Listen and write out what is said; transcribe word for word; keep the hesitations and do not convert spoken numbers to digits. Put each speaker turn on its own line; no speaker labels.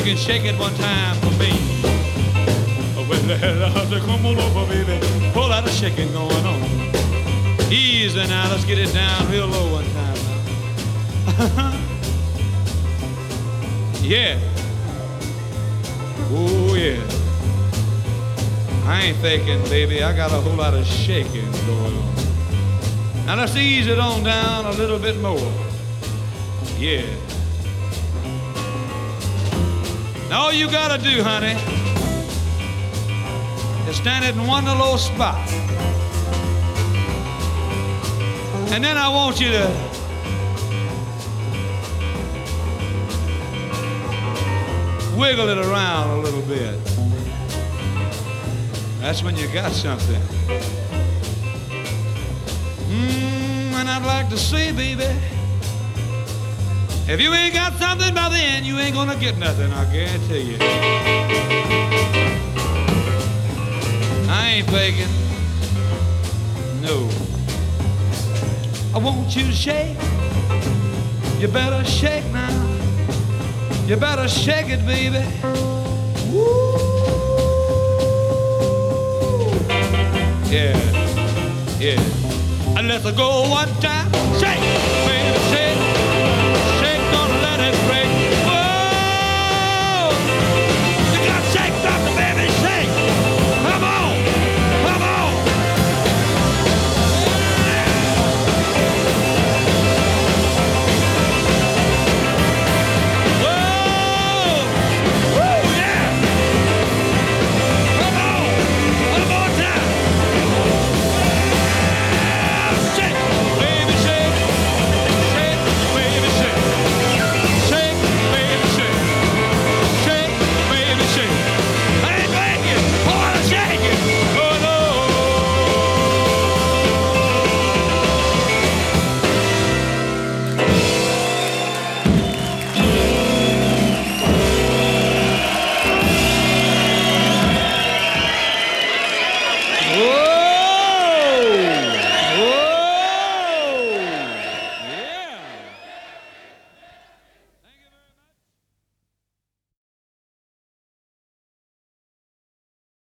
you can shake it one time for me. Well, come on over, baby. Whole lot of shaking going on. Easy now, let's get it down real low one time now. Yeah. Oh, yeah. I ain't faking, baby. I got a whole lot of shaking going on. Now let's ease it on down a little bit more. Yeah. Now all you gotta do, honey, is stand it in one little spot. And then I want you to wiggle it around a little bit. That's when you got something. Mmm, and I'd like to say, baby, if you ain't got something by then, you ain't gonna get nothing, I guarantee you. I ain't faking. No. I want you to shake. You better shake now. You better shake it, baby. Woo. Yeah, yeah. And let's go one time. Shake.